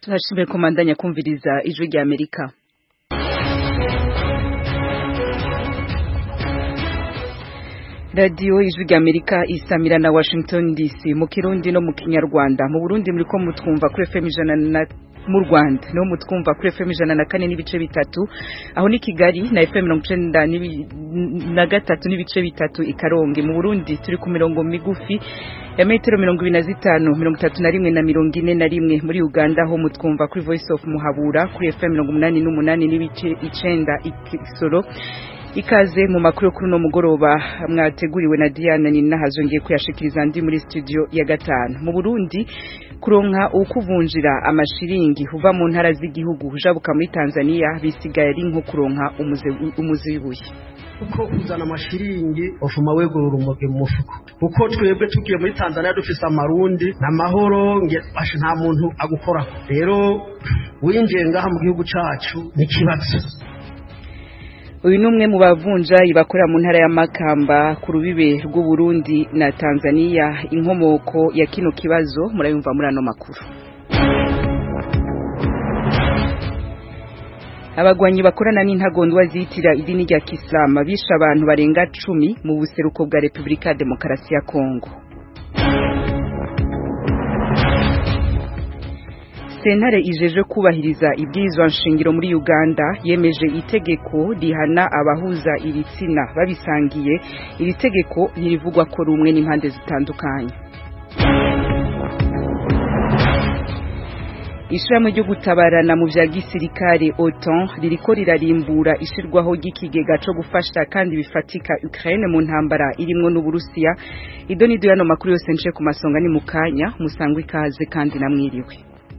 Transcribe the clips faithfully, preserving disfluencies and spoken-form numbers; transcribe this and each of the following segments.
Turashimira komandanya kumviriza ijwi rya Amerika. Radio ijwi rya Amerika isamira na Washington D C mu Kirundi no mu Kinyarwanda. Mu Burundi muri ko mutwumva kuri F M ijana na mu Rwanda no mutwumva kuri F M ijana na kane n'ibice bitatu, aho ni Kigali na F M mirongo icenda na gatatu n'ibice bitatu i Karongi. Mu Burundi turi ku mirongo migufi ya metero mirongo ibiri na zitanu, mirongo itatu na rimwe na mirongo ine na rimwe. Muri Uganda ho mutwumva kuri Voice of Muhabura kuri F M mirongo umunani n'umunani n'ibice icenda i Kisoro. Ikaze mu makuru kuri no mugoroba mwateguriwe na Diana Ninahazongiye kuyashikiriza ndi muri studio ya gatanu. Mu Burundi kuronka ukuvunjira amashiringi huva mu ntara z'igihugu hujabuka muri Tanzania bisigaye ari nko kuronka umuze umuze wibuye. Uko uzana amashiringi ofuma wegurura umuge mu mufuko. Uko twebwe tugiye muri Tanzania dufise amarundi na mahoro nge bashe nta muntu agukora. Rero winjiye ngaha mu gihugu cacu ni kibazo. Uyu numwe mu bavunja ibakora mu ntara ya Makamba ku rubibe rw'u Burundi na Tanzania. Inkomoko ya kino kibazo murayumva muri ano makuru. Abagwanyi bakorana n'intagondwa zitira idini rya Islam bisha abantu barenga cumi mu buseruko bwa Republika Demokarasi ya Kongo. Sentare ijeje kubahiriza ibwirizwa nshingiro muri Uganda yemeje itegeko rihana abahuza ibitsina babisangiye. Iri tegeko ntirivugwa ko rumwe n'impande zitandukanye. Ishirahamwe ryo gutabarana mu vya gisirikare OTAN ririko rirarimbura ishirwaho ry'ikigega co gufasha kandi bifatika Ukraine mu ntambara irimwo n'Uburusiya. Idonido yano makuru yose nce ku masonga ni mukanya musangwe ikaze kandi namwiriwe.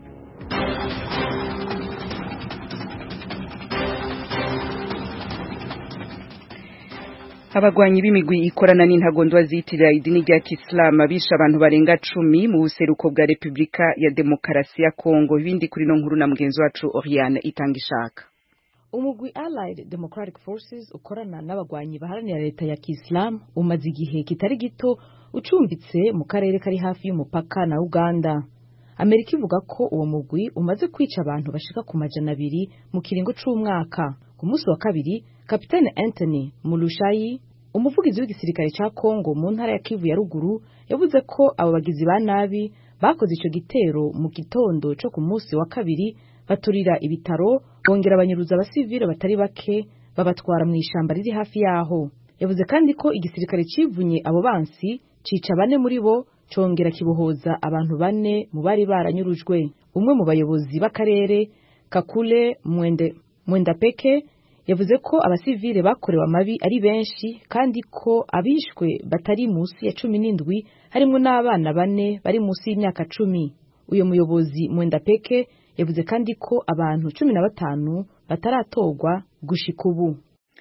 Abagwanyi b'imigwi ikorana n'intagondwa zitira idini rya Islam bisha abantu barenga cumi mu buseruko bwa Republika ya Demokarasi ya Kongo. Ibindi kuri no nkuru na mugenzi wacu Oriane Itangishaka. Umugwi Allied Democratic Forces ukorana n'abagwanyi baharanira leta ya Islam umaze igihe kitari gito ucumbitse mu karere kari hafi y'umupaka na Uganda. Amerika ivuga ko uwo mugwi umaze kwica abantu bashika ku majana abiri mu kiringo c'umwaka. Ku munsi wa kabiri Kapiteni Anthony Mulushayi, umuvugizi w'igisirikare ca Kongo mu ntara ya Kivu ya ruguru, yavuze ko abo bagizi ba nabi bakoze ico gitero mu gitondo co ku munsi wa kabiri baturira ibitaro bongera abanyuruza abasivile batari bake babatwara mu ishamba riri hafi yaho. Yavuze kandi ko igisirikare civunye abo bansi cica bane muri bo congera kibohoza abantu bane mu bari baranyurujwe. Umwe mu bayobozi b'akarere Kakule Mwende Mwenda Peke yavuze ko abasivile bakorewe amabi ari benshi kandi ko abishwe batari musi ya cumi n'indwi harimo n'abana bane bari musi y'imyaka cumi. Uyo muyobozi Mwenda Peke yavuze kandi ko abantu cumi na batanu bataratorwa gushika ubu.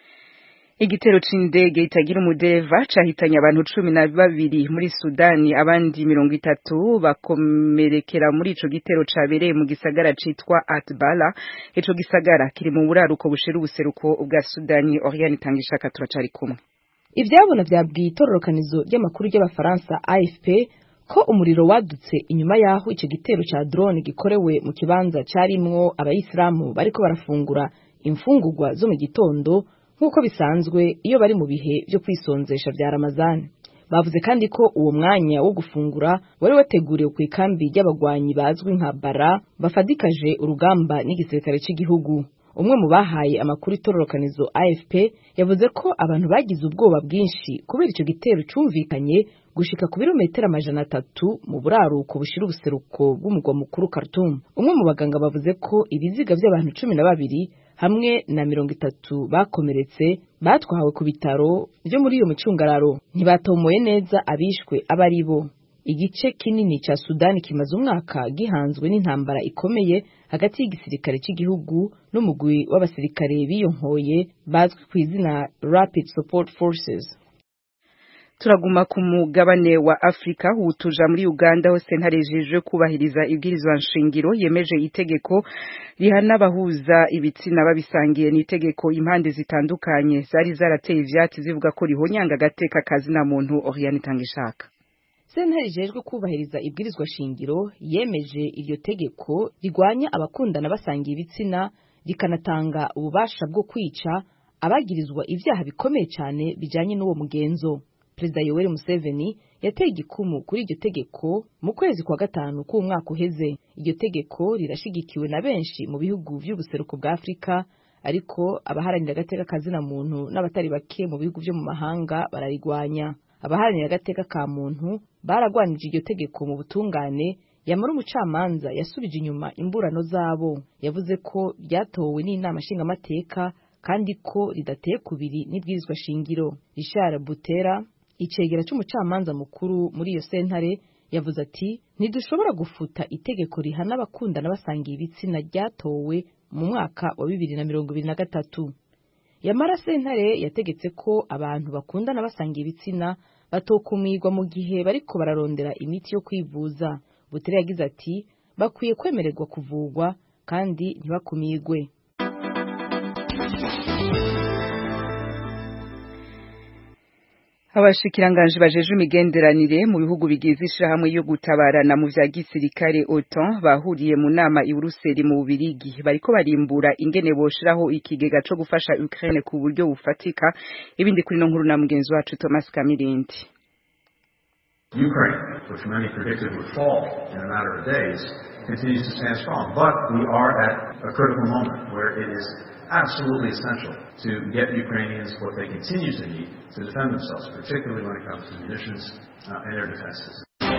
Igitero c'indege itagira umudeva cahitanye abantu cumi na babiri muri Sudani, abandi mirongo itatu bakomerekera muri ico gitero cabereye mu gisagara citwa Atbala. Ico gisagara kiri mu buraruko bushira ubuseruko bwa Sudani. Oriane Itangishaka turacari kumwe. Ivyabona vyabwiye itororokanizo ry'amakuru y'Abafaransa A F P ko umuriro wadutse inyuma yaho ico gitero ca drone gikorewe mu kibanza carimwo abayisilamu bariko barafungura imfungurwa zo mu gitondo nkuko bisanzwe iyo bari mu bihe byo kwisonzesha vya Ramazani. Bavuze kandi ko uwo mwanya wo gufungura wari wateguriwe ku ikambi y'abagwanyi bazwi nka Bara bafadikaje urugamba n'igisirikare cy'igihugu. Umwe mu bahaye amakuru itororokanizo A F P yavuze ko abantu bagize ubwoba bwinshi kubera ico gitero cumvikanye gushika ku birometero amajana atatu mu buraruko bushira ubuseruko bw'umugwa mukuru Khartoum. Umwe mu baganga bavuze ko ibiziga by'abantu cumi na babiri hamwe na mirongo itatu bakomeretse batwawe ku bitaro byo muri iyo micungararo. Ntibatomoye neza abishwe abari bo. Igice kinini ca Sudani kimaze umwaka gihanzwe n'intambara ikomeye hagati y'igisirikare cy'igihugu n'umugwi w'abasirikare biyonkoye bazwi ku izina Rapid Support Forces. Turaguma ku mugabane wa Afrika utuja muri Uganda hose ntarejeje kubahiriza ibwirizwa nshingiro yemeje itegeko rihana abahuza ibitsina babisangiye. Ni itegeko impande zitandukanye zari zarateye ivyatsi zivuga ko rihonyanga gateka kazi na muntu. Oriane Itangishaka. sentare ijejwe kubahiriza ibwirizwa shingiro yemeje iryo tegeko rigwanya abakundana basangiye ibitsina rikanatanga ububasha bwo kwica abagirizwa ivyaha bikomeye cyane bijanye n'uwo mugenzo. Perezida Yoweri Museveni yateye igikumu kuri iryo tegeko mu kwezi kwa gatanu k'umwaka uheze. Iryo tegeko rirashigikiwe na benshi mu bihugu vy'ubuseruko bwa Afrika, ariko abaharanira agateka kazina muntu n'abatari bake mu bihugu vyo mu mahanga bararigwanya. Abaharanira agateka ka muntu baragwanije iryo tegeko mu butungane, yamara umucamanza yasubije inyuma imburano zabo, yavuze ko ryatowe n'inama nshingamateka kandi ko ridateye kubiri n'ibwirizwa shingiro. Richard Butera, icegera c'umucamanza mukuru muri iyo sentare, yavuze ati ntidushobora gufuta itegeko rihana abakundana basangiye ibitsina ryatowe mu mwaka wa bibiri na mirongo ibiri na gatatu. Yamara sentare yategetse ko abantu bakundana basangiye ibitsina batokumirwa mu gihe bariko bararondera imiti yo kwivuza. Butera yagize ati bakwiye kwemererwa kuvugwa kandi ntibakumirwe. Abashikiranganje bajeje imigenderanire mu bihugu bigize ishirahamwe yo gutabarana mu vya gisirikare OTAN bahuriye mu nama i Buruseli mu Bubirigi, bariko barimbura ingene boshiraho ikigega co gufasha Ukraine ku buryo bufatika. Ibindi kuri no nkuru na mugenzi wacu Thomas Kamirindi. Ukraine, which many predicted would fall in a matter of days, continues to stand strong, but we are at a critical moment where it is absolutely essential to get Ukrainians what they continue to need to defend themselves, particularly when it comes to munitions uh, and air defenses.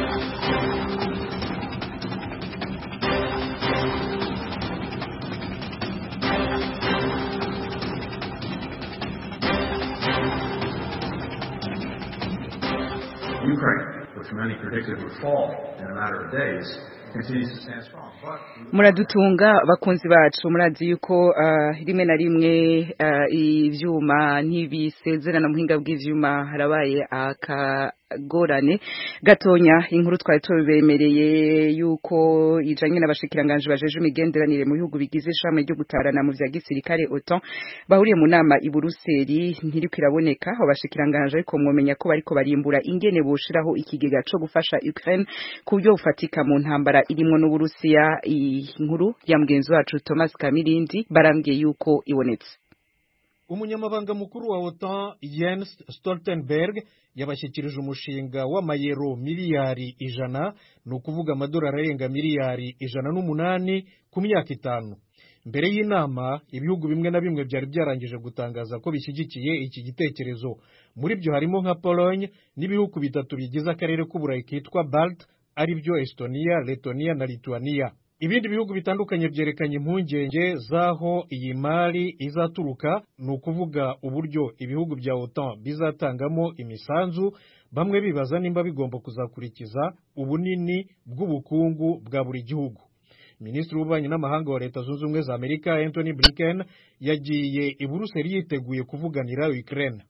Ukraine, which many predicted would fall in a matter of days, continues to stand strong. Muradutunga bakunzi bacu, murazi yuko uh, rimwe na rimwe uh, ivyuma ntibisezerana muhinga bw'ivyuma harabaye akagorane gatonya. Inkuru twari tubemereye yuko ijanye n'abashikiranganje bajeje imigenderanire mu bihugu bigize ishami ryo gutarana mu vya gisirikare OTAN bahuriye mu nama i Buruseli ntiriko iraboneka. Abashikiranganje ariko mwomenya ko bariko barimbura ingene boshiraho ikigega co gufasha Ukraine ku buryo bufatika mu ntambara irimwo n'Uburusiya. Inkuru ya mugenzi wacu Thomas Kamirindi barambwiye yuko ibonetse. Umunyamabanga mukuru wa OTAN Jens Stoltenberg yabashyikirije umushinga w'amayero miliyari ijana, ni ukuvuga amadolari arenga miliyari ijana n'umunani ku myaka itanu. Mbere y'inama ibihugu bimwe na bimwe byari byarangije gutangaza ko bishyigikiye iki gitekerezo. Muri byo harimo nka Pologne n'ibihugu bitatu bigize akarere k'Uburayi kitwa Balt, ari byo Estonia, Letonia na Lithuania. Ibindi bihugu bitandukanye byerekanye impungenge zaho iyi mari izaturuka, ni ukuvuga uburyo ibihugu bya OTAN bizatangamo imisanzu, bamwe bibaza nimba bigomba kuzakurikiza ubunini bw'ubukungu bwa buri gihugu. Minisitiri w'ububanyi n'amahanga wa Leta Zunze Ubumwe za Amerika Anthony Blinken yagiye i Buruseli yiteguye kuvuganira Ukraine.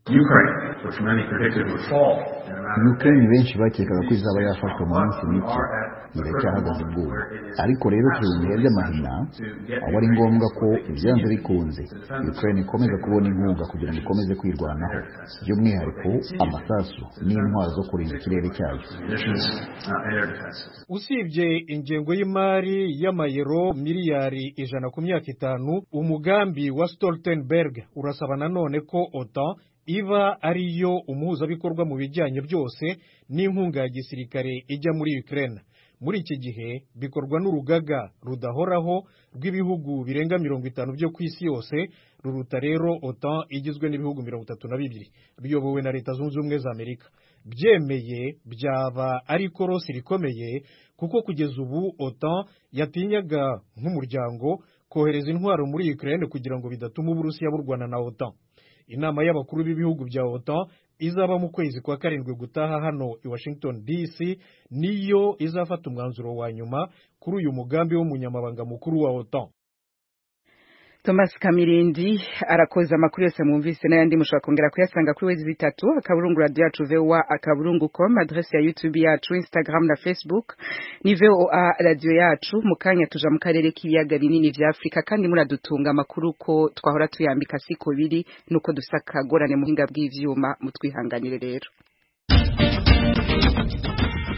Ukraine benshi bakekaga ko izaba yafashwe mu minsi mike iracyahagaze ubwoba, ariko rero turi mu bihe by'amahina aho ari ngombwa ko ibyanze bikunze Ukraine ikomeza kubona inkunga kugira ngo ikomeze kwirwanaho, by'umwihariko amasasu n'intwaro zo kurinda ikirere cyayo. Usibye ingengo y'imari y'amayero miliyari ijana ku myaka itanu, umugambi wa Stoltenberg urasaba nanone ko OTAN iba ariyo umuhuzabikorwa mu bijyanye byose n'inkunga ya gisirikare ijya muri Ukraine. Muri iki gihe bikorwa n'urugaga rudahoraho rw'ibihugu birenga mirongo itanu byo ku isi yose, ruruta rero OTAN igizwe n'ibihugu mirongo itatu na bibiri biyobowe na Leta Zunze Ubumwe za Amerika. Byemeye byaba ari korosi rikomeye, kuko kugeza ubu OTAN yatinyaga nk'umuryango kohereza intwaro muri Ukraine kugira ngo bidatuma Uburusiya burwana na OTAN. Inama y'abakuru b'ibihugu bya OTAN izaba mu kwezi kwa karindwi gutaha hano i Washington D C, niyo izafata umwanzuro wa nyuma kuri uyu mugambi w'umunyamabanga mukuru wa OTAN. Thomas Kamirindi arakoza amakuru yose mwumvise n'ayandi mushobora kongera kuyasanga kuri wezi zitatu akaburungu radio yacu V O A akaburungu com, adresse ya YouTube yacu, Instagram na Facebook ni V O A radio yacu. Mukanya tuja mu karere k'ibiyaga binini vya Afrika, kandi muradutunga amakuru ko twahora tuyambika siko biri nuko dusaka gorane muhinga bw'ivyuma, mutwihanganire rero.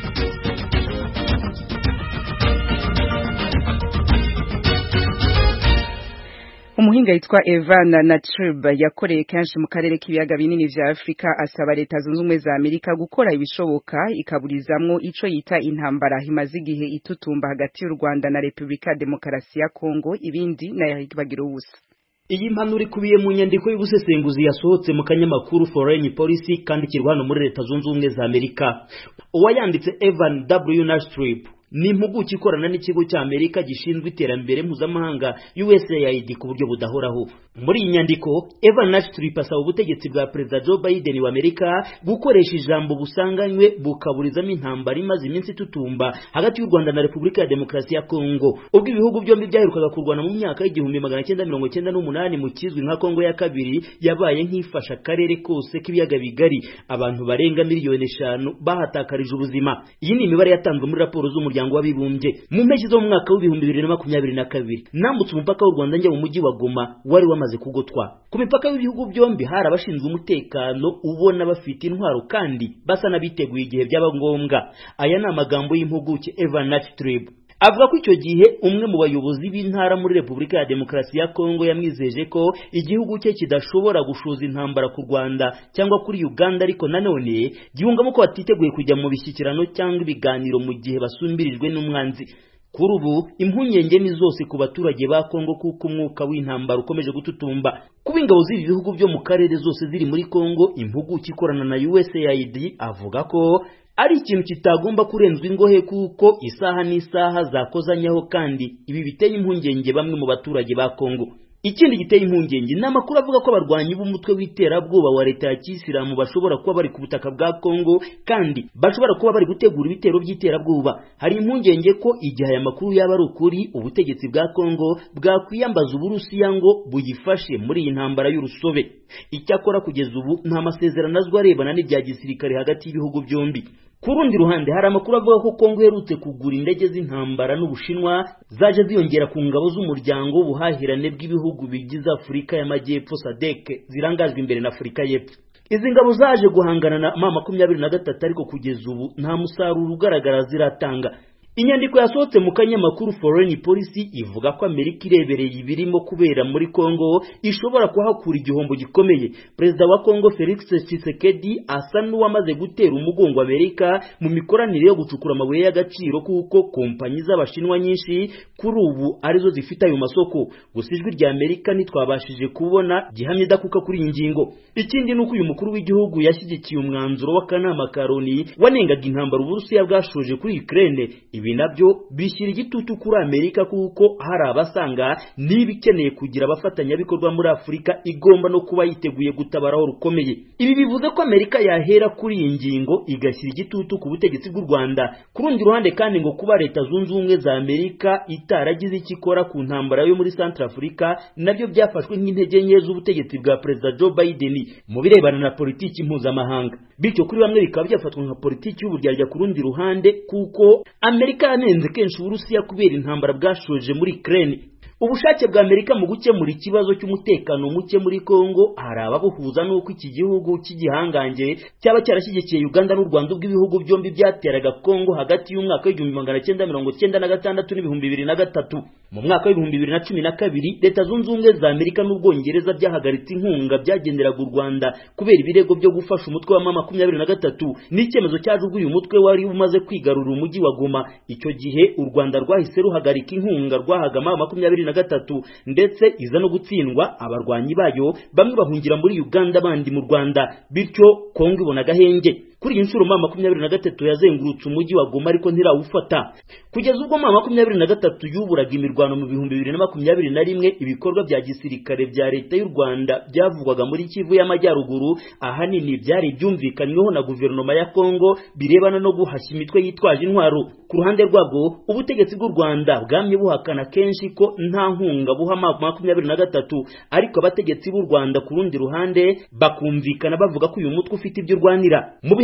umuhinga yitwa Evan Natrib yakoreye kenshi mu karere k'ibiyaga binini vya Afrika asaba leta zunze ubumwe za Amerika gukora ibishoboka ikaburizamwo ico yita intambara himaze igihe itutumba hagati y'u Rwanda na Republika Demokarasi ya Kongo ibindi na Eric Bagiruwusa. Iyi mpanuro ikubiye mu nyandiko y'ubusesenguzi yasohotse mu kanyamakuru Foreign Policy kandi kirwano muri leta zunze ubumwe za Amerika. Uwayanditse Evan W Natrib ni impuguke ikorana n'ikigo cya Amerika gishinzwe iterambere mpuzamahanga U S A I D ku buryo budahoraho. Muri iyi nyandiko Evan Natrib asaba ubutegetsi bwa Perezida Joe Biden wa Amerika gukoresha ijambo busanganywe bukaburizamo intambara imaze iminsi tutumba hagati y'u Rwanda na Republika ya Demokarasi ya Kongo. Ubwo ibihugu byombi byaherukaga kurwana mu myaka y'igihumbi magana cyenda mirongo cyenda n'umunani mu kizwi nka Kongo ya kabiri yabaye nk'ifasha akarere kose k'ibiyaga bigari, abantu barenga miliyoni eshanu bahatakarije ubuzima. Iyi ni imibare yatanzwe muri raporo z'umuryango w'abibumbye. Mu mpeshyi zo mu mwaka w'ibihumbi bibiri na makumyabiri na kabiri nambutse umupaka w'u Rwanda njya mu mujyi wa Goma wari wamaze kugotwa. Ku mipaka y'ibihugu byombi hari abashinzwe umutekano ubona bafite intwaro kandi basa n'abiteguye igihe byaba ngombwa. Aya ni amagambo y'impuguke Evan Natrib. Avuga ko icyo gihe umwe mu bayobozi b'intara muri Republika ya Demokarasi ya Kongo yamwizeje ko igihugu cye kidashobora gushoza intambara ku Rwanda cyangwa kuri Uganda, ariko nanone gihungamo ko batiteguye kujya mu bishyikirano cyangwa ibiganiro mu gihe basumbirijwe n'umwanzi. Kuri ubu impungenge ni zose ku baturage ba Kongo kuko umwuka w'intambara ukomeje gututumba. Kuba ingabo z'ibi bihugu byo mu karere zose ziri muri Kongo, impuguke ikorana na U S A I D avuga ko ari ikintu kitagomba kurenzwa ingohe kuko isaha n'isaha zakozanyaho kandi ibi biteye impungenge bamwe mu baturage ba Kongo. Ikindi giteye impungenge n'amakuru avuga ko abarwanyi b'umutwe w'iterabwoba wa leta ya Kisilamu bashobora kuba bari ku butaka bwa Kongo kandi bashobora kuba bari gutegura ibitero by'iterabwoba. Hari impungenge ko igihe aya makuru yaba ari ukuri, ubutegetsi bwa Kongo bwakwiyambaza Uburusiya ngo buyifashe muri iyi ntambara y'urusobe. Icyakora kugeza ubu nta masezerano azwi arebana n'ibya gisirikare hagati y'ibihugu byombi. Ku rundi ruhande hari amakuru avuga ko Kongo iherutse kugura indege z'intambara n'Ubushinwa zaje ziyongera ku ngabo z'umuryango w'ubuhahirane bw'ibihugu bigize Afurika y'Amajyepfo S A D C zirangajwe imbere na Afurika y'Epfo. Izi ngabo zaje guhangana na M makumyabiri na gatatu ariko kugeza ubu nta musaruro ugaragara ziratanga. Inyandiko yasohotse mu kanyamakuru Foreign Policy ivuga ko Amerika irebereye ibirimo kubera muri Kongo ishobora kuhakura igihombo gikomeye. Perezida wa Kongo Felix Tshisekedi asa n'uwamaze gutera umugongo Amerika mu mikoranire yo gucukura amabuye y'agaciro kuko kompanyi z'Abashinwa nyinshi kuri ubu arizo zifite ayo masoko. Gusa ijwi rya Amerika ntitwabashije kubona gihamye dakuka kuri iyi ngingo. Ikindi nuko uyu mukuru w'igihugu yashyigikiye umwanzuro w'akanama ka Loni wanengaga intambara Uburusiya bwashoje kuri Ukraine. Ibi nabyo bishyira igitutu kuri Amerika kuko hari abasanga niba ikeneye kugira abafatanyabikorwa muri Afurika igomba no kuba yiteguye gutabaraho rukomeye. Ibi bivuze ko Amerika yahera kuri iyi ngingo igashyira igitutu ku butegetsi bw'u Rwanda. Ku rundi ruhande kandi ngo kuba leta zunze ubumwe za Amerika itaragize ikikora ku ntambara yo muri Central Africa nabyo byafashwe nk'intege nke z'ubutegetsi bwa Perezida Joe Biden mu birebana na politiki mpuzamahanga. Bityo kuri bamwe bikaba byafatwa nka politiki y'uburyarya ku rundi ruhande kuko Amerika yanenze kenshi Uburusiya kubera intambara bwashoje muri Ukraine. Ubushake bwa Amerika mu gukemura ikibazo cy'umutekano muke muri Kongo hari ababuhuza n'uko iki gihugu cy'igihangange cyaba cyarashyigikiye Uganda n'u Rwanda ubw'ibihugu byombi byateraga Kongo hagati y'umwaka w'igihumbi magana cyenda mirongo cyenda na gatandatu n'ibihumbi bibiri na gatatu. Mu mwaka w'ibihumbi bibiri na cumi na kabiri leta zunze ubumwe za Amerika n'Ubwongereza byahagaritse inkunga byagenderaga u Rwanda kubera ibirego byo gufasha umutwe wa M makumyabiri na gatatu n'icyemezo cyajuguye umutwe wari umaze kwigarurira umujyi wa Goma. Icyo gihe u Rwanda rwahise ruhagarika inkunga rwahaga M makumyabiri na gatatu ndetse iza no gutsindwa abarwanyi bayo bamwe bahungira muri Uganda bandi mu Rwanda, bityo Kongo ibona gahenge. Kuri iyi nshuro M makumyabiri na gatatu yazengurutse umujyi wa Goma ariko ntirawufata. Kugeza ubwo M makumyabiri na gatatu yuburaga imirwano mu bihumbi bibiri na makumyabiri na rimwe, ibikorwa bya gisirikare bya leta y'u Rwanda byavugwaga muri Kivu y'Amajyaruguru ahanini byari byumvikanyweho na guverinoma ya Kongo birebana no guhashya imitwe yitwaje intwaro. Ku ruhande rwabwo ubutegetsi bw'u Rwanda bwamye buhakana kenshi ko nta nkunga buha M makumyabiri na gatatu, ariko abategetsi b'u Rwanda ku rundi ruhande bakumvikana bavuga ko uyu mutwe ufite ibyo urwanira. Mu bihe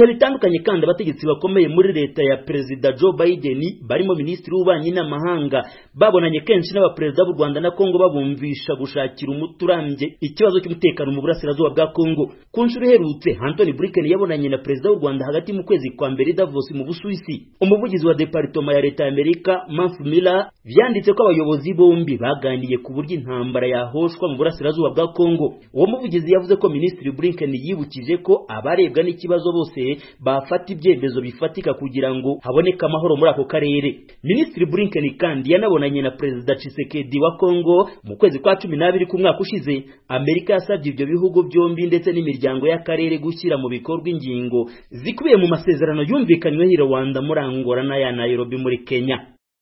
bitandukanye kandi abategetsi bakomeye muri leta ya Perezida Joe Biden barimo Minisitiri w'Ububanyi n'Amahanga babonanye kenshi n'abaperezida b'u Rwanda na Kongo babumvisha gushakira umuti urambye ikibazo cy'umutekano mu burasirazuba bwa Kongo. Ku nshuro iherutse Anthony Blinken yabonanye na Perezida w'u Rwanda hagati mu kwezi kwa mbere Davos mu Busuwisi. Umuvugizi wa Departement ya Leta ya Amerika Matthew Miller byanditse ko abayobozi bombi baganiriye ku buryo intambara yahoshwa mu burasirazuba bwa Kongo. Uwo muvugizi yavuze ko Minisitiri Blinken yibukije ko abarebwa n'ikibazo bose bafata ibyemezo bifatika kugira ngo haboneke amahoro muri ako karere. Minisitiri Blinken kandi yanabonanye na Perezida Tshisekedi wa Kongo mu kwezi kwa cumi n'abiri ku mwaka ushize. Amerika yasabye ibyo bihugu byombi ndetse n'imiryango y'akarere gushyira mu bikorwa ingingo zikubiye mu masezerano yumvikanyweho i Rwanda muri Angola na ya Nairobi muri Kenya.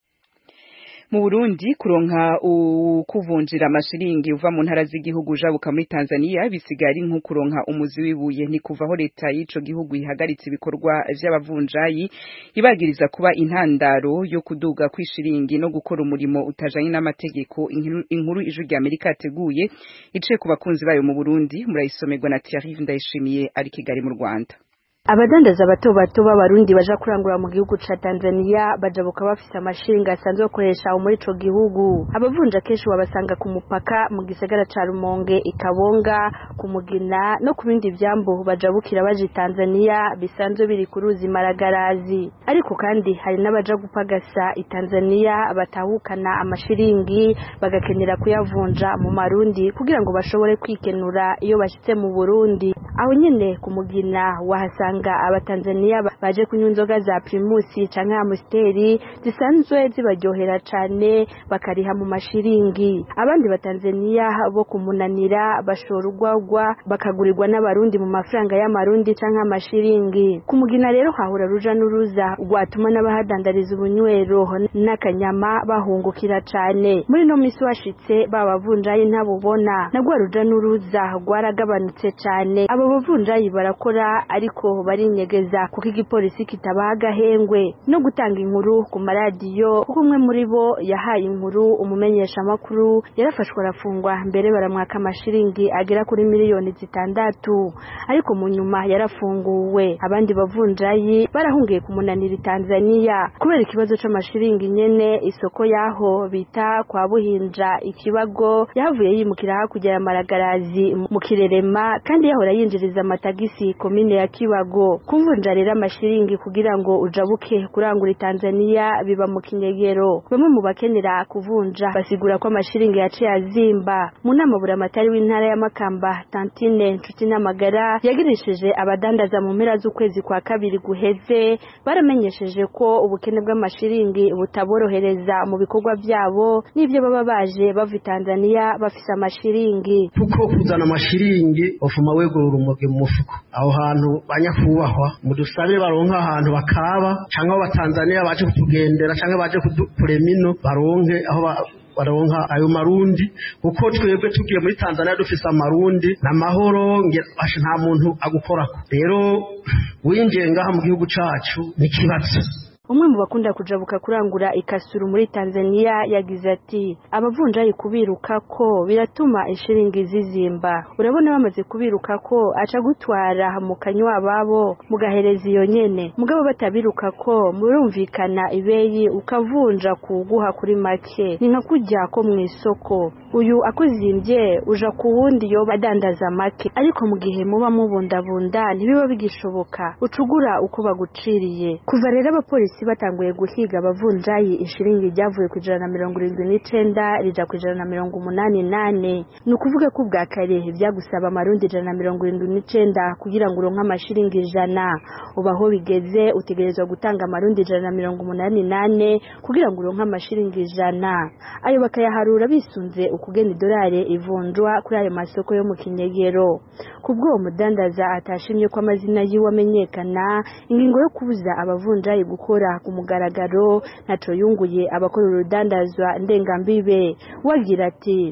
Mu Burundi kuronka ukuvunjira amashiringi uva mu ntara z'igihugu jabuka muri Tanzania bisigari nko kuronka umuzi wibuye ni kuvaho leta y'ico gihugu ihagaritse ibikorwa vy'abavunjayi ibagiriza kuba intandaro yo kuduga kwishiringi no gukora umurimo utajanye n'amategeko. Inkuru ijwi rya Amerika yateguye iciye ku bakunzi bayo mu Burundi murayisomerwa na Thierry Ndayishimiye ari Kigali mu Rwanda. Abadandaza bato bato b'abarundi baja kurangura mu gihugu ca Tanzania bajabuka bafise amashiringi asanzwe akoresha muri ico gihugu. Abavunja kenshi babasanga ku mupaka mu gisagara ca Rumonge, Ikabonga, ku Mugina no ku bindi vyambo bajabukira baje Tanzania bisanzwe biri ku ruzi Maragarazi. Ariko kandi hari n'abaja gupagasa i Tanzania batahukana amashiringi bagakenera kuyavunja mu marundi kugira ngo bashobore kwikenura iyo bashitse mu Burundi. Aho nyene ku Mugina wahasanga abatanzania baje kunywa inzoga za Primus canke Amstel zisanzwe zibaryohera cane bakariha mu mashiringi. Abandi batanzania bo kumunanira bashorugwagwa bakagurirwa n'abarundi mu mafaranga y'amarundi canke amashiringi. Kumugina rero hahura ruja n'uruza rwatuma n'abahadandariza ubunywero n'akanyama bahungukira cane. Muri no misi washitse babavunjayi ntabubona nagwa ruja n'uruza rwaragabanutse cane. Abo bavunjayi barakora ariko barinyegeza kuko igipolisi kitabaha gahengwe no gutanga inkuru ku maradiyo. Kuko umwe muri bo yahaye inkuru umumenyesha makuru yarafashwe arafungwa mbere baramwaka amashiringi agera kuri miliyoni zitandatu ariko mu nyuma yarafunguwe. Abandi bavunjayi barahungiye kumunanira Tanzania kubera ikibazo c'amashiringi nyene. Isoko yaho bita kwa Buhinja Ikibago yavuye yimukira hakurya ya Maragarazi mu Kirerema kandi yahora yinjiriza amatagisi komine ya Kibago. Kumvunja rero amashiringi kugira ngo ujabuke kurangura Tanzania biba mu kinyegero. Bamwe mu bakenera kuvunja basigura ko amashiringi yaciye azimba. Mu nama buramatari w'intara ya Makamba Tantine Nshuti n'Amagara yagirishije abadandaza mu mpera z'ukwezi kwa kabiri guheze baramenyesheje ko ubukene bw'amashiringi butaborohereza mu bikorwa byabo n'ivyo baba baje bava Tanzania bafise amashiringi. Kuko kuzana amashiringi ofuma wegurura umuge mu mufuko aho hantu banyakubahwa mudusabe baronka ahantu bakaba cyangwa abatanzania baje kutugendera cyangwa baje kudukuremino baronke aho baronka ayo marundi. Kuko twebwe tugiye muri Tanzania dufise amarundi n'amahoro nge nta muntu agukorako. Rero winjiye ngaha mu gihugu cacu ni kibatse. Umwe mu bakunda kujabuka kurangura ikasuru muri Tanzania yagize ati abavunjayi kubiruka ko biratuma ishiringi zizimba. Urabona bamaze kubiruka ko aca gutwara mu kanywa babo mugahereza iyo nyene. Mugabo batabiruka ko murumvikana ibeyi ukavunja kuguha kuri make. Ni nka kujya ko mu isoko uyu akuzimbye uja ku wundi yo badandaza make ariko mu gihe muba mubundabunda ntibiba bigishoboka ucugura uko baguciriye. Kuva rero abapolisi batanguye guhiga abavunjayi ishiringi ryavuye ku ijana na mirongo irindwi n'icenda rija ku ijana na mirongo umunani nane. Ni ukuvuga ko bwa kare byagusaba amarundi ijana na mirongo irindwi n'icenda kugira ngo uronke amashiringi ijana. Ubaho bigeze utegerezwa gutanga amarundi ijana na mirongo umunani nane kugira ngo uronke amashiringi ijana. Ayo bakayaharura bisunze ukugena idolari ivunjwa kuri ayo masoko yo mu kinyegero. Kubwo uwo mudandaza atashimye ko amazina yiwe amenyekana, ingingo yo kubuza abavunjayi gukora ku mugaragaro naco yunguye abakora urudandazwa ndengambibe. Wagira ati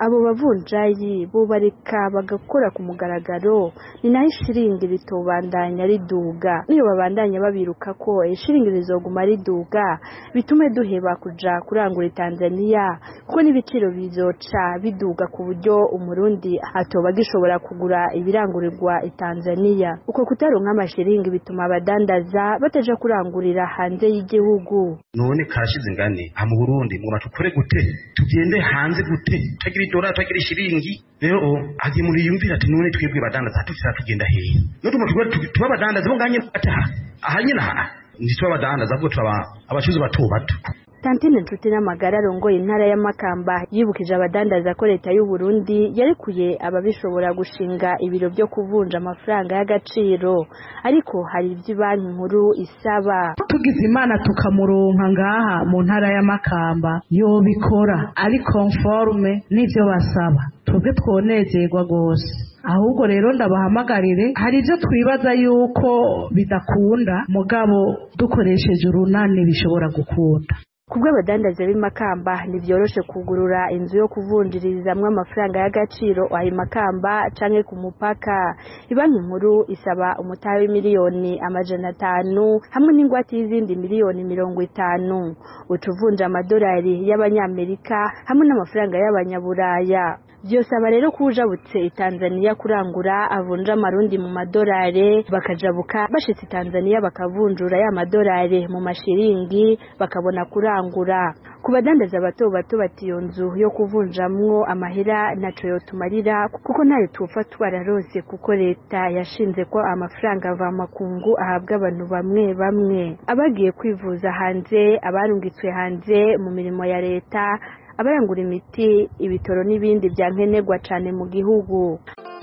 abo bavunjayi bo bareka bagakora ku mugaragaro ni naho ishiringi ritobandanya riduga niyo babandanya babiruka ko ishiringi rizoguma riduga bitume duheba kuja kurangura Tanzania kuko n'ibiciro bizoca biduga ku buryo umurundi atoba gishobora kugura ibirangurirwa i Tanzania uko kutaronka amashiringi bituma abadandaza bataja kurangurira hanze y'igihugu. None kashize ngane ha mu Burundi ngo batukore gute tugende hanze gute tagira idora tagira ishiringi rero agiye muri yumvira ati none twebwe badandaza tufira tugenda hehe no tumatugwa tuba badandaza bo nganye ataha ahanyina ndi tuba badandaza bwo tuba abacuzi bato bato. Tantine Nshuti n'amagara arongoye intara ya Makamba yibukije abadandaza ko leta y'u Burundi yarekuye ababishobora gushinga ibiro byo kuvunja amafaranga y'agaciro ariko hari ibyo banki nkuru isaba. Tugize imana tukamuronka ngaha mu ntara ya Makamba yo bikora ari conforme n'ivyo basaba twebwe twonezerwa gose. Ahubwo rero ndabahamagarire hari ibyo twibaza yuko bidakunda mugabo dukoresheje urunani bishobora gukunda. Kubwo abadandaza b'imakamba ntivyoroshe kugurura inzu yo kuvunjirizamwe amafaranga y'agaciro ayi Makamba canke ku mupaka. Ibanki nkuru isaba umutahe w'imiliyoni amajana atanu hamwe n'ingwate y'izindi miliyoni mirongo itanu utuvunja amadolari y'abanyamerika hamwe n'amafaranga y'abanyaburaya. Vyosaba rero kujabutse i Tanzania kurangura avunja amarundi mu madolari bakajabuka bashitse Tanzania bakavunjura ya madolari mu mashiringi bakabona kurangura. Kubadandaza bato bato batiyo nzu yo kuvunjamwo amahera naco yotumarira kuko nayo tufa twararose kuko leta yashinze ko amafaranga ava makungu ahabwa abantu bamwe bamwe abagiye kwivuza hanze abarungitswe hanze mu mirimo ya leta abarangura imiti ibitoro n'ibindi byankenerwa cyane mu gihugu.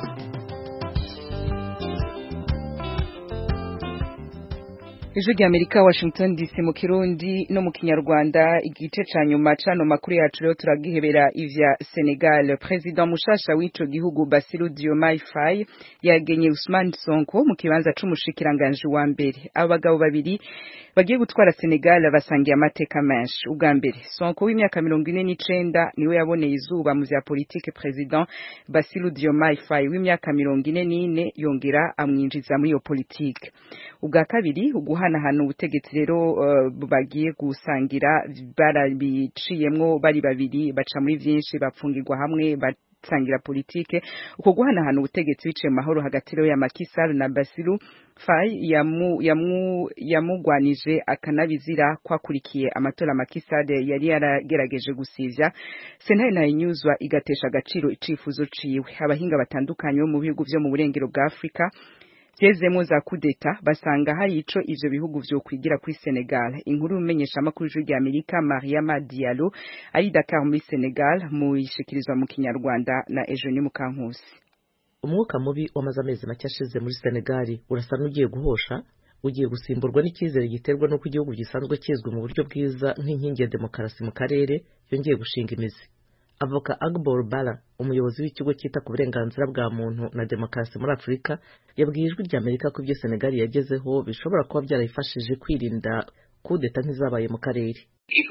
Ijwi ry'Amerika Washington D C mu Kirundi no mu Kinyarwanda igice ca nyuma cano makuru yacu rero turagihebera ivya Senegal. President mushasha w'ico gihugu Bassirou Diomaye Faye yagenye Ousmane Sonko mu kibanza c'umushikiranganje wa mbere. Abagabo babiri bagiye gutwara Senegal basangiye amateka menshi. Ubwa mbere Sonko w'imyaka mirongo ine n'icenda niwe yaboneye izuba mu vya politique. President Bassirou Diomaye Faye w'imyaka mirongo ine n'ine yongera amwinjiza muri iyo politique. Ubwa kabiri uguhana hano ubutegetsi rero uh, bagiye gusangira barabiciyemwo bari babiri baca muri vyinshi bapfungirwa hamwe basangira politike uko guhana hano ubutegetsi biciye mahoro hagati rero ya Macky Sall na Bassirou Faye yamu yamu yamugwanije akanabizira kwakurikiye amatora Macky Sall yari yaragerageje gusivya Sentare na inyuzwa igatesha agaciro icifuzo ciwe. Abahinga batandukanye mu bihugu vyo mu burengero bwa Afrika Jezemo za kudeta basanga hari ico ivyo bihugu vyo kwigira kuri Senegal. Inkuru umenyesha makuru y'Ijwi ry'Amerika Mariama Diallo ari Dakar muri Senegal mu ishikirizwa mu Kinyarwanda na Eugenie Mukankusi. Umwuka mubi wamaze amezi make ashize muri Senegal urasa n'ugiye guhosha ugiye gusimburwa n'icyizere giterwa no ku gihugu gisanzwe kizwe mu buryo bwiza nk'inkingi ya demokarasi mu karere yongeye gushinga imizi. Avoka Agbor Bala umuyobozi w'ikigo cyita ku burenganzira bwa muntu na demokarasi muri Afrika yabwiye Ijwi ry'Amerika ko ibyo Senegal yagezeho bishobora kuba byarayifashije kwirinda kudeta ntizabaye mu karere.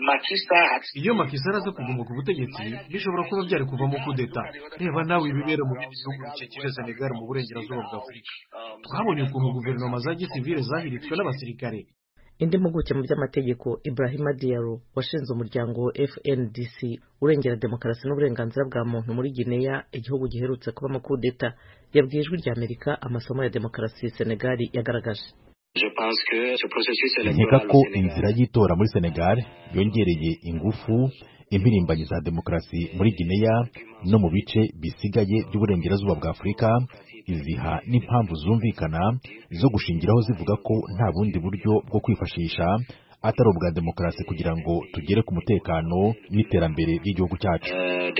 Iyo Macky Sall aza kuguma ku butegetsi bishobora kuba byari kuvamo kudeta. Reba nawe ibibera mu bihugu bikikije Senegal mu burengerazuba bwa Afrika. Twabonye ukuntu guverinoma za gisivile zahiritswe n'abasirikare. Indi mpuguke mu by'amategeko Ibrahima Diallo washinze umuryango F N D C urengera demokarasi n'uburenganzira bwa muntu muri Guinea igihugu giherutse kuba mu kudeta yabwiye Ijwi ry'Amerika amasomo ya demokarasi Senegal yagaragaje. Nkeka ko inzira y'itora muri Senegal yongereye ingufu impirimbanyi za demokarasi muri Guinea no mu bice bisigaye by'uburengerazuba bwa Afrika iziha n'impamvu zumvikana zo gushingiraho zivuga ko nta bundi buryo bwo kwifashisha atari ubwa demokarasi kugira ngo tugere ku mutekano n'iterambere ry'igihugu cyacu.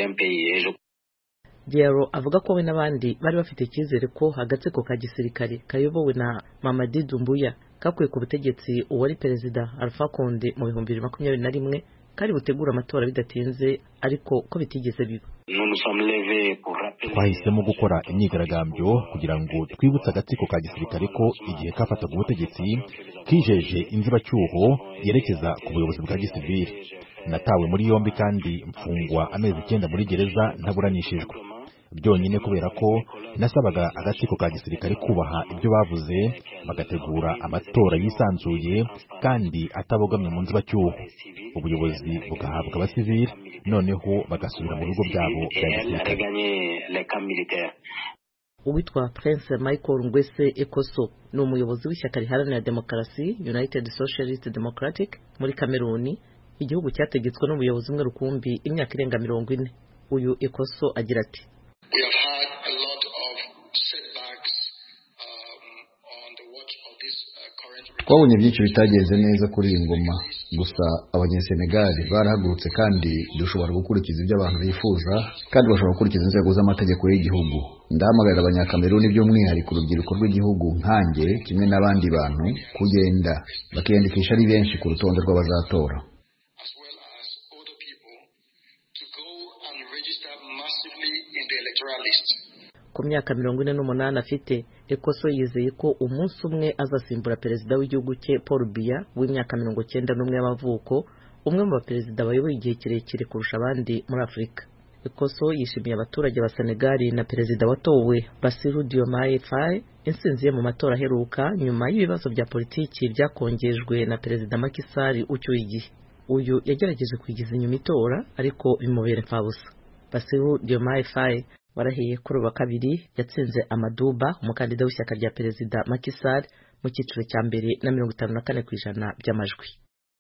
Diallo avuga ko we n'abandi bari bafite icyizere ko agatsiko ka gisirikare kayobowe na Mamadi Doumbouya kakuye ku butegetsi uwari perezida Alpha Condé mu bihumbi bibiri makumyabiri na rimwe kari butegura amatora bidatinze ariko ko bitigeze biba. Twahisemo gukora imyigaragambyo kugira ngo twibutse agatsiko ka gisirikare ko igihe kafataga ubutegetsi kijeje inzibacyuho yerekeza ku buyobozi bwa gisivili. natawe muri yombi kandi mfungwa amezi icyenda muri gereza ntaburanishijwe, byonyine kubera ko nasabaga agatsiko ka gisirikare kubaha ibyo bavuze bagategura amatora yisanzuye kandi atabogamye mu nzibacyuho, ubuyobozi bugahabwa abasivili noneho bagasubira mu bigo byabo bya gisirikare. Uwitwa Prince Michael Ngwese Ekoso ni umuyobozi w'ishyaka riharanira demokarasi United Socialist Democratic muri Kameruni, igihugu cyategetswe n'ubuyobozi bumwe rukumbi imyaka irenga mirongo ine. Uyu Ekoso agira ati: twabonye byinshi bitagenze neza kuri iyi ngoma, gusa abanyasenegali barahagurutse kandi dushobora gukurikiza ibyo abantu bifuza kandi bashobora gukurikiza inzego z'amategeko y'igihugu. Ndahamagarira abanyakameruni by'umwihariko urubyiruko rw'igihugu nkanjye kimwe n'abandi bantu kugenda bakiyandikisha ari benshi ku rutonde rw'abazatora. Ku myaka mirongo ine n'umunani afite, Ekoso yizeye ko umunsi umwe azasimbura perezida w'igihugu cye Paul Biya w'imyaka mirongo cyenda n'umwe y'amavuko, umwe mu baperezida bayoboye igihe kirekire kurusha abandi muri Afurika. Ekoso yishimiye abaturage ba Senegal na perezida watowe Bassirou Diomaye Faye intsinzi ye mu matora aheruka nyuma y'ibibazo bya politiki byakongejwe na perezida Macky Sall ucyuye igihe. Uyu yagerageje kwigiza inyuma itora ariko bimubera imfabusa. Bassirou Diomaye Faye warahiye kuri uwa kabiri yatsinze Amaduba umukandida w'ishyaka rya perezida Macky Sall mu cyiciro cya mbere na mirongo itanu na kane ku ijana by'amajwi.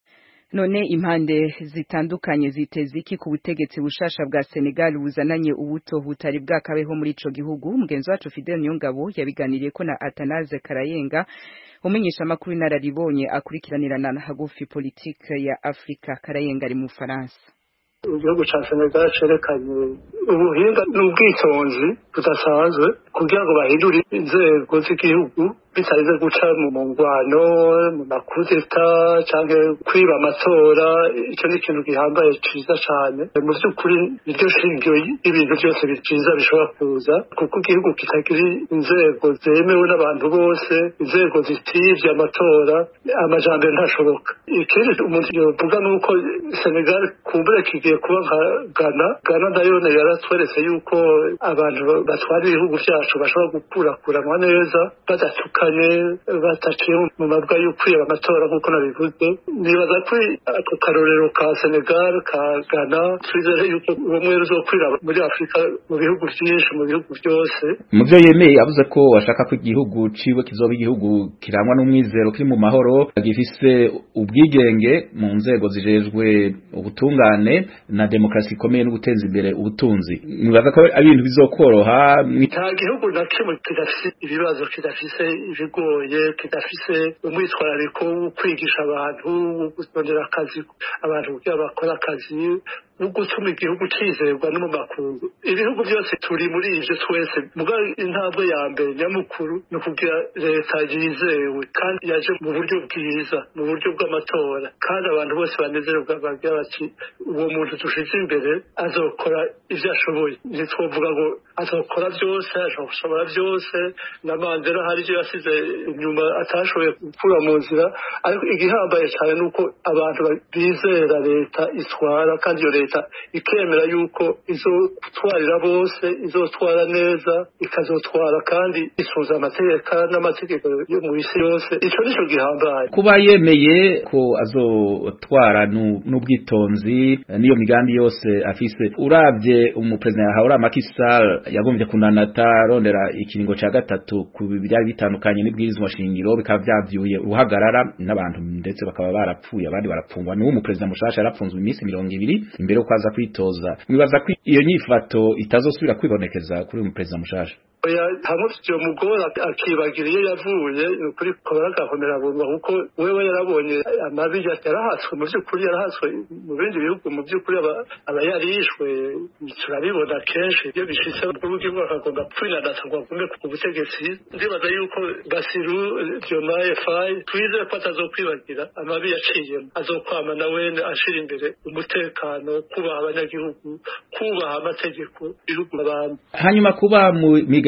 None impande zitandukanye ziteze iki ku butegetsi bushasha bwa Senegal buzananye ubuto butari bwakabeho muri ico gihugu? Mugenzi wacu Fidel Nyongabo yabiganiriye ko na Atanaze Karayenga, umenyesha makuru nararibonye akurikiranirana na hagufi politike ya Afrika. Karayenga ari mu Faransa. Igihugu ca Senegal cerekanye ubuhinga n'ubwitonzi budasanzwe kugira ngo bahindure inzego z'igihugu bitarize guca mu ngwano, mu makudeta canke kwiba amatora. Ico ni ikintu gihambaye ciza cane, mu vy'ukuri iryo shingiro y'ibintu byose biciza bishobora kuza, kuko igihugu kitagira inzego zemewe n'abantu bose, inzego zitivye amatora, amajambere ntashoboka. Ikindi umuntu yovuga nuko Senegal kumbure kigiye kuba nka Ghana. Ghana nayo yaratweretse yuko abantu batwara ibihugu vyacu bashobora gukurakuranwa neza badatukanye, bataciye mu mabwa yo kwiba amatora nk'uko nabivuze. Nibaza ko ako karorero ka Senegal ka Ghana twizere yuko ubumwe ruzokwira muri Afurika mu bihugu vyinshi, mu bihugu byose. Mu byo yemeye yavuze ko ashaka ko igihugu ciwe kizoba igihugu kirangwa n'umwizero, kiri mu mahoro, gifise ubwigenge mu nzego zijejwe ubutungane na demokarasi ikomeye no guteza imbere ubutunzi. Nibaza ko ibintu bizokoroha. Nta gihugu na kimwe kidafise ibibazo, kidafise ibigoye, kidafise umwitwarariko wo kwigisha abantu, wo gutondera akazi abantu kugira bakora akazi, no gutuma igihugu cizerwa no mu makungu. Ibihugu byose turi muri ivyo twese, muga intambwe ya mbere nyamukuru no kugira leta yizewe kandi yaje mu buryo bwiza, mu buryo bw'amatora, kandi abantu bose banezerwa bagira bati uwo muntu dushize imbere azokora ivyo ashoboye. Ntitwovuga ngo azokora byose, ashobora byose, na Mandela hari ivyo yasize inyuma atashoboye gukura mu nzira, ariko igihambaye cyane nuko abantu bizera leta itwara, kandi iyo leta ikemera yuko izotwarira bose, izotwara neza, ikazotwara kandi isuza amategeko n'amategeko yo mu isi yose. Ico nico gihambaye. Kuba yemeye ko azotwara n'ubwitonzi niyo migambi yose afise. Uravye umupresident yahawe Macky Sall yagombye kunanata rondera ikiringo ca gatatu ku byari bitandukanye n'ibwirizwa shingiro, bikaba byavyuye uruhagarara n'abantu ndetse bakaba barapfuye, abandi barapfungwa. N'uwo umupresident mushasha yarapfunzwe iminsi mirongo ibiri imbere yo kwaza kwitoza. Mwibaza ko iyo nyifato itazosubira kwibonekeza kuri uyu mupresident mushasha? Oya, hamwe vyo mugora akibagira iyo yavuye kuri kora gahomera bomba, kuko wewe yarabonye amabi yarahaswe, mu by'ukuri yarahaswe mu bindi bihugu, mu by'ukuri abayarishwe turabibona kenshi iyo bishitse ubw'ubwo akagomba kwinadata ngo agume ku butegetsi. Ndibaza yuko Bassirou Diomaye Faye twize ko atazokwibagira amabi yaciyemo, azokwama nawe ashira imbere umutekano, kubaha abanyagihugu, kubaha amategeko, ibihugu abantu. Hanyuma kuba mu migambi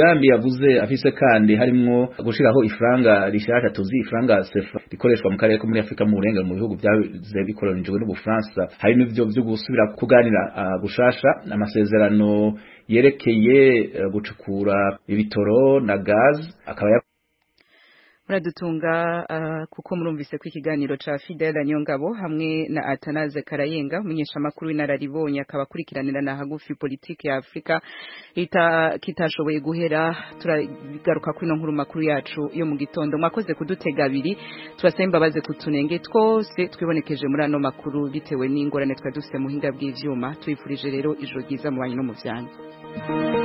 migambi yavuze afise kandi harimwo gushiraho ifranga rishasha tuzi ifranga sefa rikoreshwa mu karere ko muri Afrika mu burenga mu bihugu byaze bikolonijwe n'Ubufaransa hari n'ivyo byo gusubira kuganira uh, gushasha amasezerano yerekeye uh, gucukura ibitoro na gaz akaba muradutunga uh, kuko murumvise ko ikiganiro ca Fidel Nyongabo hamwe na Atanaze Karayenga umunyesha makuru w'inararibonye akaba kurikiranira na hagufi politike ya Afrika ita kitashoboye guhera turagaruka kuri no nkuru makuru yacu yo mu gitondo mwakoze kudutega abiri turasemba baze kutunenge twose twibonekeje muri ano makuru bitewe n'ingorane twaduse muhinga bw'ivyuma tuyifurije rero ijoro ryiza mu banyu no mu vyanya